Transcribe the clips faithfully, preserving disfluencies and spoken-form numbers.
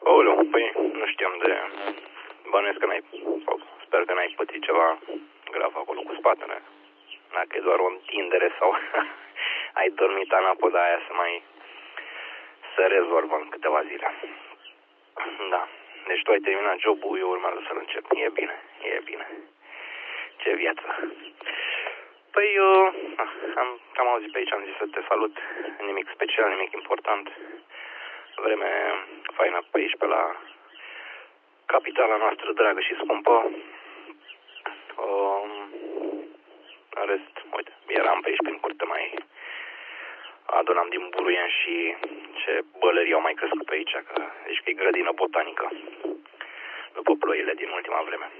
Aoleu, păi nu știam de... Bănuiesc că n-ai... Sau sper că n-ai pățit ceva grav acolo cu spatele. Dacă e doar o întindere sau ai dormit anapoda aia să mai... să rezolvă în câteva zile. Da. Deci tu ai terminat jobul, eu urmează să-l încep. E bine, e bine. Ce viață. Păi, eu am, am auzit pe aici, am zis să te salut. Nimic special, nimic important. Vreme faină pe aici, pe la capitala noastră dragă și scumpă. Um, în rest, uite, eram pe aici prin curte, mai adunam din buruien și ce bălării au mai crescut pe aici, că zici că e grădină botanică după ploile din ultima vreme.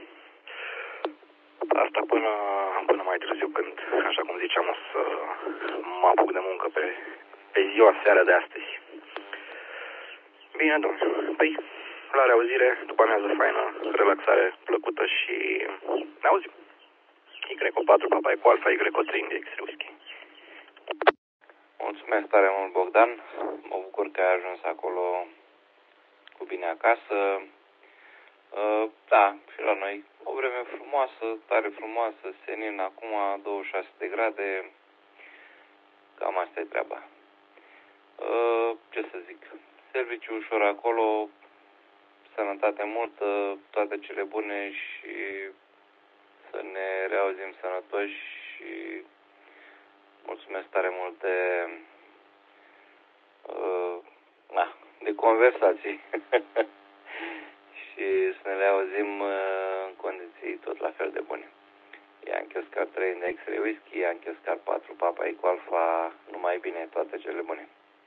Asta până, până mai târziu, când, așa cum ziceam, o să mă apuc de muncă pe, pe ziua seara de astăzi. Bine, domnule. Păi, la reauzire, după amiază faină, relaxare plăcută și ne auzim. Y patru, Papa Eco Alfa, Y trei, Index Whisky. Mulțumesc tare mult, Bogdan. Mă bucur că ai ajuns acolo cu bine acasă. Uh, da, și la noi o vreme frumoasă, tare frumoasă, senin acum douăzeci și șase de grade. Cam asta e treaba. Uh, ce să zic, serviciu ușor acolo, sănătate multă, toate cele bune și să ne reauzim sănătoși și mulțumesc tare mult de, uh, na, de conversații. Și să ne le auzim uh, în condiții tot la fel de bune. Yankee Oscar trei, Index Whisky, Yankee Oscar patru, Papa Eco Alfa, numai bine, toate cele bune.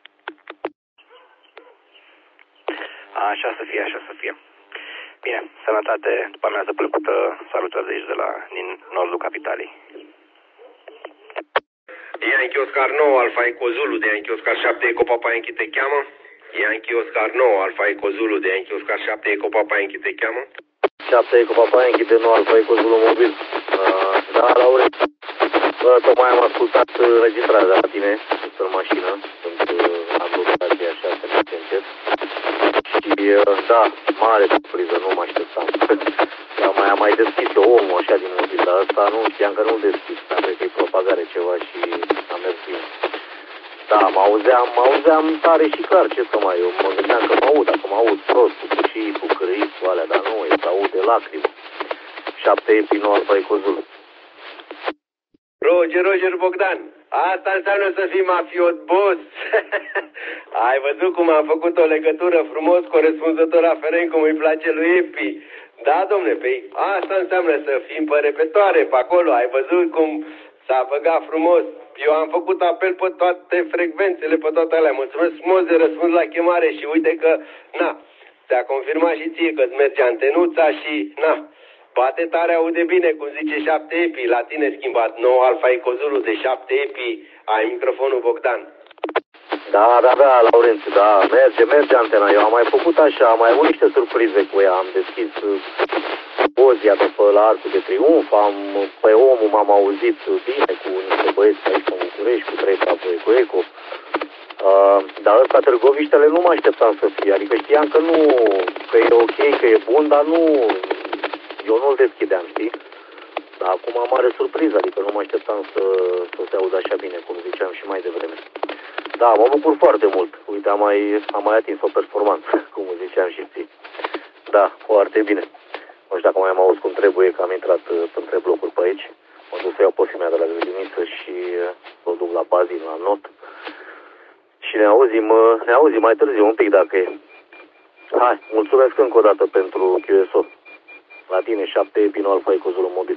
Așa să fie, așa să fie. Bine, sănătate, după amiază plăcută, salutări de aici de la, din nordul capitalei. Yankee Oscar nouă, Alfa Eco Zulu, de Yankee Oscar șapte, Eco Papa Yankee te cheamă. Yankee Oscar nouă, Alfa Eco Zulu, de Yankee Oscar șapte, Eco Papa Yankee te cheamă. șapte, Eco Papa Yankee de nou, Alfa Eco Zulu mobil. Uh, da, Laurent. Bă, tocmai am ascultat înregistrarea de la tine, în mașină, sunt uh, am blocat de așa să ne încet. Și, uh, da, mare surpriză, nu mă așteptam. Dar mai am mai deschis eu omul așa din mobil, dar ăsta nu știam că nu-l deschis, dar cred că e propagare ceva și am mers bine. Da, mă auzeam, mă auzeam tare și clar, ce să mai, eu mă gândeam că mă aud, dacă mă aud prost, cu și cu cârâi, cu alea, dar nu, e să aud de lacrimă. șapte Epi nouă Alfa Eco Zulu. Roger, Roger Bogdan, asta înseamnă să fii mafiot boss. Ai văzut cum am făcut o legătură frumos, corespunzător aferent cum îi place lui Epi. Da, domne, pe asta înseamnă să fim pe repetoare pe acolo, ai văzut cum s-a băgat frumos. Eu am făcut apel pe toate frecvențele, pe toate alea. Mulțumesc frumos de răspuns la chemare și uite că, na, ți-a confirmat și ție că-ți merge antenuța și, na, bate tare, aude bine, cum zice șapte Epi, la tine schimbat, nouă Alfa Eco Zulu de șapte Epi, ai microfonul Bogdan. Da, da, da, Laurențiu, da, merge, merge antena. Eu am mai făcut așa, am mai avut niște surprize cu ea, am deschis pozia de pe la Arcul de Triunf, am, pe omul m-am auzit bine cu niște băieți aici în București, cu trei Papa Eco Eco. Uh, dar ăsta Târgoviștele nu mă așteptam să fie, adică știam că nu, că e ok, că e bun, dar nu, eu nu-l deschideam, știi? Dar acum am mare surpriză, adică nu mă așteptam să, să se audă așa bine, cum ziceam și mai devreme. Da, mă bucur foarte mult. Uite, am mai, am mai atins o performanță, cum ziceam și ție. Da, foarte bine. Nu știu dacă mai am auzit cum trebuie, că am intrat între blocuri pe aici. Mă duc să iau posimea de la grădiniță și o duc la bazin, la not. Și ne auzim, ne auzim mai târziu un pic dacă e. Hai, mulțumesc încă o dată pentru Q S O. La tine, șapte Epi nouă Alfa Eco Zulu mobil.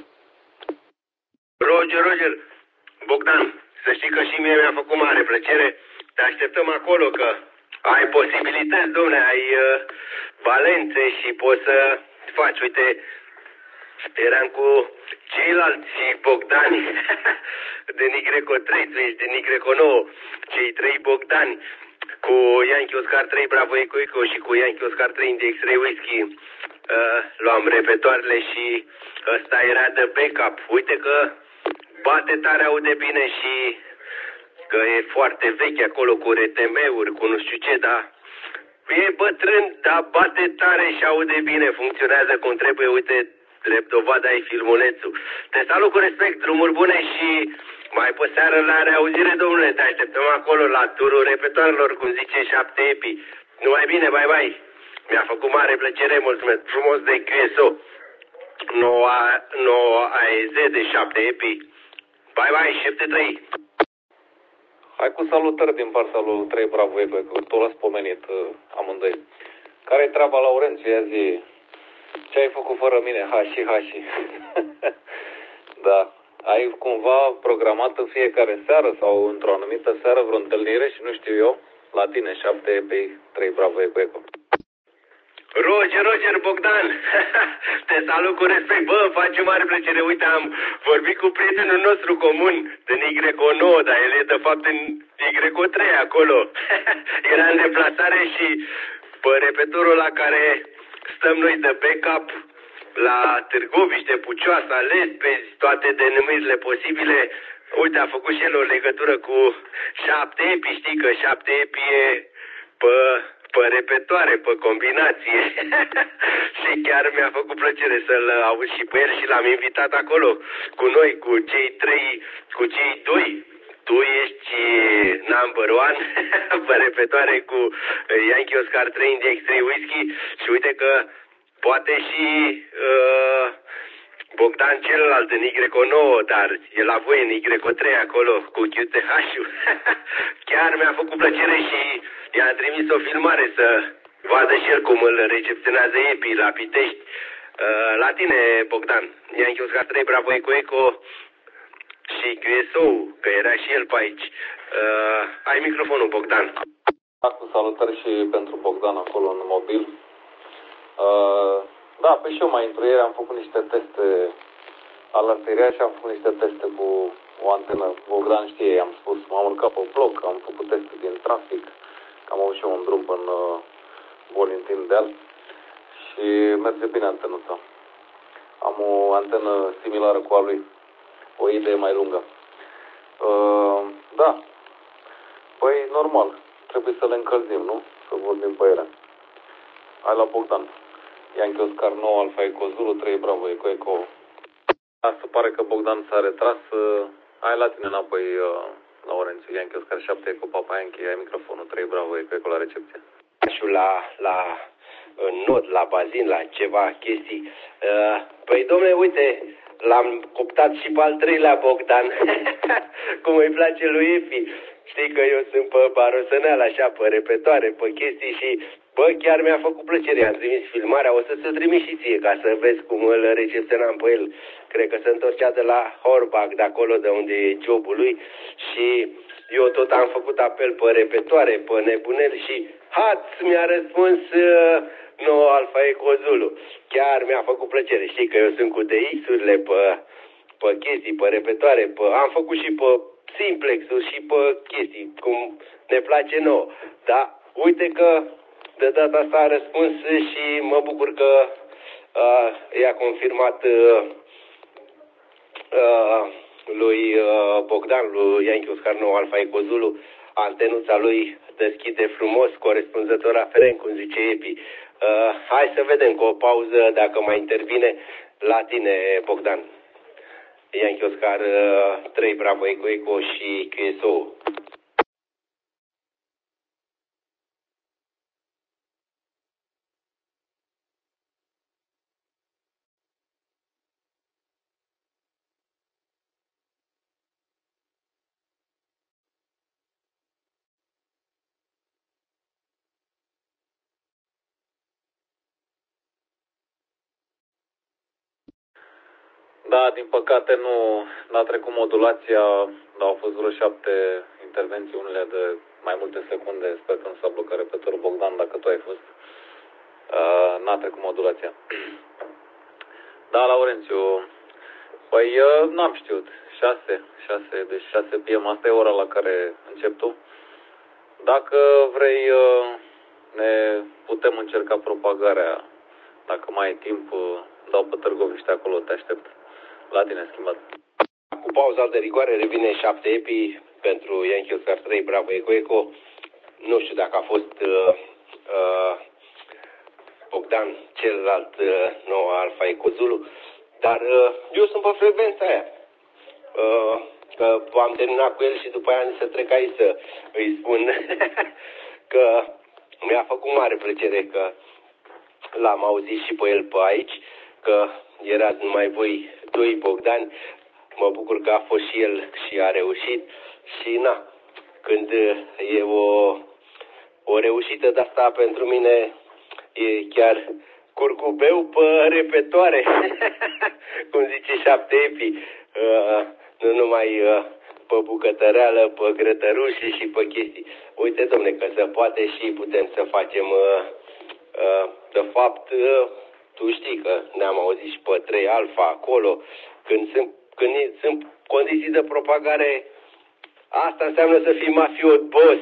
Roger, Roger, Bogdan, să știi că și mie mi-a făcut mare plăcere. Te așteptăm acolo, că ai posibilități, domne, ai uh, valențe și poți să faci. Uite, eram cu ceilalți Bogdani de Nigreco trei, tu ești de Nigreco nouă, cei trei Bogdani, cu Yankee Oscar trei Bravo Eco Eco și cu Yankee Oscar trei Index Ray Whisky. Uh, luam repetoarele și ăsta era de backup. Uite că bate tare, aude bine și că e foarte vechi acolo cu R T M-uri, cu nu știu ce, dar E bătrân, dar bate tare și aude bine, funcționează cum trebuie, uite, drept dovadă ai filmulețul. Te salut cu respect, drumuri bune și mai pe seară la reauzire, domnule, te așteptăm acolo la turul repetoarelor, cum zice șapte epi. Numai bine, bye bye. Mi-a făcut mare plăcere, mulțumesc frumos de Q S O. Noua, noua A E Z de șapte epi. Bye bye, șapte trei. Hai cu salutări din partea lui trei Bravo Eco, că tot l-ați pomenit uh, amândoi. Care-i treaba, Laurențiu? Ia zi, ce ai făcut fără mine? Hași, hași. Da. Ai cumva programat în fiecare seară sau într-o anumită seară vreo întâlnire și nu știu eu, la tine, șapte epi, trei Bravo Eco Eco. Roger, Roger, Bogdan, te salut cu respect, bă, îmi face mare plăcere, uite, am vorbit cu prietenul nostru comun, din Y O nouă, dar el e de fapt în Y O trei acolo, era în deplasare și pe repetorul la care stăm noi de backup, la Târgoviște, Pucioasa, Lespezi, toate denumirile posibile, uite, a făcut și el o legătură cu șapte epi, știi că șapte epi e pe... pe repetoare, pe combinație. Și chiar mi-a făcut plăcere să-l aud și pe el și l-am invitat acolo cu noi, cu cei trei, cu cei doi. Tu ești number one pe repetoare cu Yankee Oscar trei Index trei Whisky și uite că poate și uh, Bogdan celălalt în Y O nouă, dar e la voi în Y O trei acolo cu Q T H-ul. Chiar mi-a făcut plăcere și i-am trimis o filmare să vadă și el cum îl recepționează Epi la Pitești. Uh, la tine, Bogdan, Yankee Oscar trei Bravo Eco Eco și Q S O, că era și el pe aici. Uh, ai microfonul, Bogdan. Cu salutări și pentru Bogdan acolo în mobil. Uh, da, pe și eu mai într-o ieri am făcut niște teste alerteria și am făcut niște teste cu o antenă. Bogdan știe, am spus, m-am urcat pe blog, am făcut teste din trafic, am avut și eu un drum până uh, Bolintin Deal și merge bine antenuța. Am o antenă similară cu a lui, o idee mai lungă. Uh, da, păi normal, trebuie să le încălzim, nu? Să vorbim pe ele. Hai la Bogdan. Yankee Oscar nouă, Alfa Eco Zulu, trei Bravo Eco Eco. Da, se pare că Bogdan s-a retras. Hai la tine înapoi, la Laurențiu. Yankee Oscar șapte Eco Papa Yankee, ai microfonul, trei Bravo Eco Eco la recepție. Și la, la nod, la bazin, la ceva chestii. Uh, păi, domnule, uite, l-am coptat și pe al treilea Bogdan. Cum îi place lui Epi. Știi că eu sunt pe barosăneală, așa, pe repetoare, pe chestii și, bă, chiar mi-a făcut plăcere. Am trimis filmarea, o să ți-o trimis și ție, ca să vezi cum îl recepționam pe el. Cred că se întorcea de la Horbach, de acolo de unde e jobul lui și eu tot am făcut apel pe repetoare, pe nebunel și haț mi-a răspuns uh, nouă Alfa Eco Zulu. Chiar mi-a făcut plăcere. Știi că eu sunt cu D X-urile pe, pe chestii, pe repetoare, pe, am făcut și pe simplex-uri și pe chestii, cum ne place nouă. Dar uite că de data asta a răspuns și mă bucur că uh, i-a confirmat uh, uh, lui uh, Bogdan, lui Yankee Oscar nouă Alfa Eco Zulu, antenuța lui deschide frumos, corespunzător aferent, cum zice Epi. Uh, hai să vedem cu o pauză dacă mai intervine la tine, Bogdan. Yankee Oscar uh, trei Bravo Eco Eco și Q S O. Da, din păcate nu n-a trecut modulația, dar au fost vreo șapte intervenții, unele de mai multe secunde, sper că nu s-a blocat repetorul. Bogdan, dacă tu ai fost, uh, n-a trecut modulația. Da, Laurențiu, păi uh, n-am știut, șase, șase, deci șase P M, asta e ora la care încep tu. Dacă vrei, uh, ne putem încerca propagarea, dacă mai ai timp, uh, dau pe Târgoviște acolo, te aștept. La tine schimbat. Cu pauza de rigoare revine șapte Epi pentru Yankee Oscar trei Bravo Eco Eco. Nu știu dacă a fost uh, uh, Bogdan, celălalt uh, nou Alfa Eco Zulu, dar uh, eu sunt pe frecvența aia. Uh, că am terminat cu el și după aia să trec aici să îi spun că mi-a făcut mare plăcere că l-am auzit și pe el pe aici, că erați numai voi doi Bogdani. Mă bucur că a fost și el și a reușit și na, când e o, o reușită de asta pentru mine e chiar curcubeu pe repetoare, cum zice șapte epi, uh, nu numai uh, pe bucătăreală, pe grătărușii și pe chestii. Uite, domne, că se poate și putem să facem, uh, uh, de fapt, uh, tu știi că ne-am auzit și pe trei Alfa acolo, când sunt, când sunt condiții de propagare, asta înseamnă să fii mafiot boss.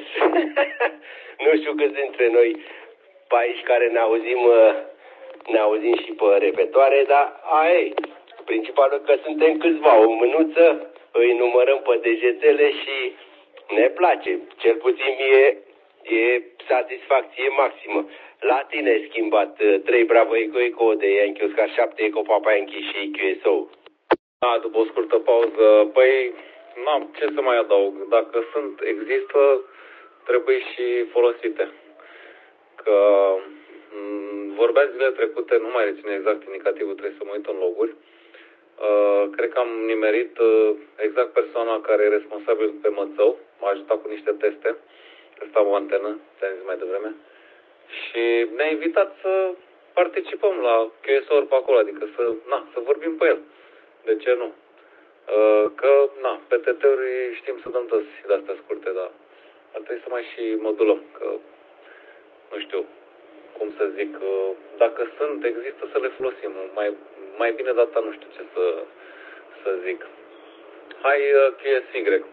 Nu știu câți dintre noi pe aici care ne auzim, uh, ne auzim și pe repetoare, dar aia e. Principalul că suntem câțiva, o mânuță, îi numărăm pe degetele și ne place. Cel puțin mie e satisfacție maximă. La tine ai schimbat trei Bravo Eco Eco de Yankee Oscar șapte Eco Papa Yankee și Q S O. Da, după o scurtă pauză, păi, n-am ce să mai adaug. Dacă sunt, există, trebuie și folosite. Că m- vorbeam zilele trecute, nu mai rețin exact indicativul, trebuie să mă uit în loguri. Uh, cred că am nimerit uh, exact persoana care e responsabil pe Mățău, m-a ajutat cu niște teste, stau o antenă, ți-am zis mai devreme, și ne-a invitat să participăm la Q S O-uri pe acolo, adică să, na, să vorbim pe el. De ce nu? Uh, că, na, P T T-uri știm să dăm toți de-astea scurte, dar ar trebui să mai și modulăm, că, nu știu, cum să zic, uh, dacă sunt, există, să le folosim. Mai, mai bine data nu știu ce să, să zic. Hai uh, Q S Y, pe,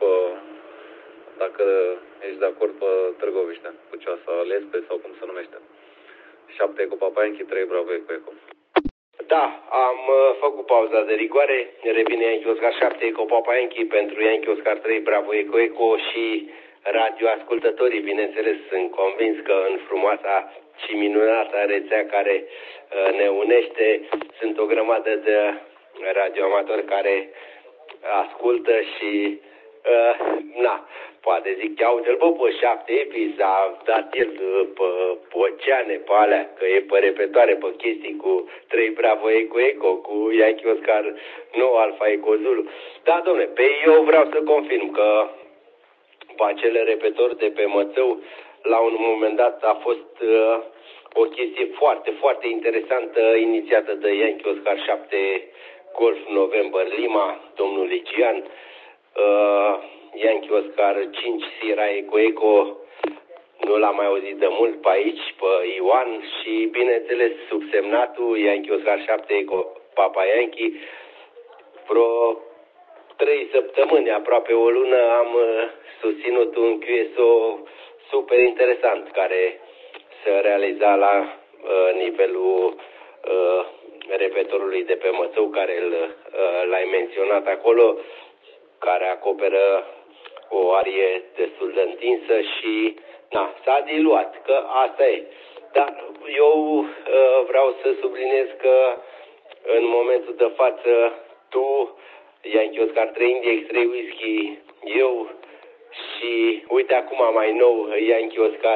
dacă ești de acord, pe Târgoviște, cu ceasa Lespe sau cum se numește. șapte Eco Papa Yankee, trei Bravo Eco Eco. Da, am uh, făcut pauza de rigoare, revine Yankee Oscar șapte Eco Papa Yankee pentru Yankee Oscar trei Bravo Eco Eco și radioascultătorii, bineînțeles, sunt convins că în frumoasa și minunata rețea care uh, ne unește sunt o grămadă de radioamatori care ascultă și uh, na, poate zic, ia uite-l bă pe șapte epi, s-a dat el pe, pe oceane, pe alea, că e pe repetoare, pe chestii cu trei Bravo Eco Eco, cu Yankee Oscar nouă Alfa Eco Zulu. Da, domne, pe eu vreau să confirm că pe acele repetori de pe Mățău, la un moment dat a fost uh, o chestie foarte, foarte interesantă inițiată de Yankee Oscar șapte Golf November Lima, domnul Ligian, uh, Yankee Oscar cinci Sierra Eco Eco, nu l-am mai auzit de mult pe aici, pe Ioan și, bineînțeles, subsemnatul Yankee Oscar șapte Eco Papa Yankee. Vreo trei săptămâni, aproape o lună, am uh, susținut un Q S O super interesant care se realiza la uh, nivelul uh, repetorului de pe Mățău, care îl, uh, l-ai menționat acolo, care acoperă o arie destul de întinsă și na, s-a diluat, că asta e. Dar eu uh, vreau să subliniez că în momentul de față tu, Yankee Oscar trei India X-Ray Whisky, eu și uite acum mai nou Yankee Oscar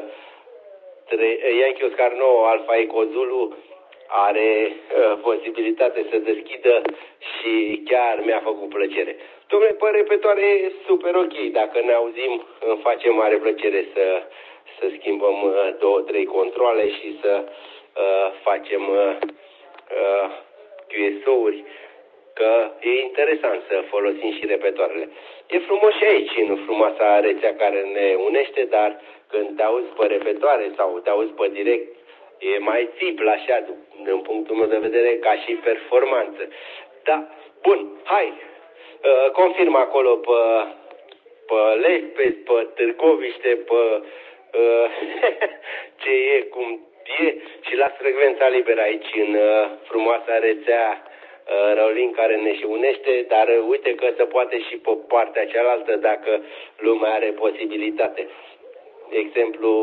trei, Yankee Oscar nouă Alfa Eco Zulu are uh, posibilitate să deschidă și chiar mi-a făcut plăcere. Dom'le, pe repetoare e super ok, dacă ne auzim îmi face mare plăcere să, să schimbăm uh, două, trei controle și să uh, facem uh, uh, Q S O-uri, că e interesant să folosim și repetoarele. E frumos și aici, în frumoasa rețea care ne unește, dar când te auzi pe repetoare sau te auzi pe direct, e mai țipl așa, din punctul meu de vedere, ca și performanță. Da, bun, hai, uh, confirm acolo pe, pe Lespes, pe Târgoviște, pe uh, ce e, cum e, și la frecvența liberă aici, în uh, frumoasa rețea Răulin, care ne și unește, dar uite că se poate și pe partea cealaltă dacă lumea are posibilitate. De exemplu,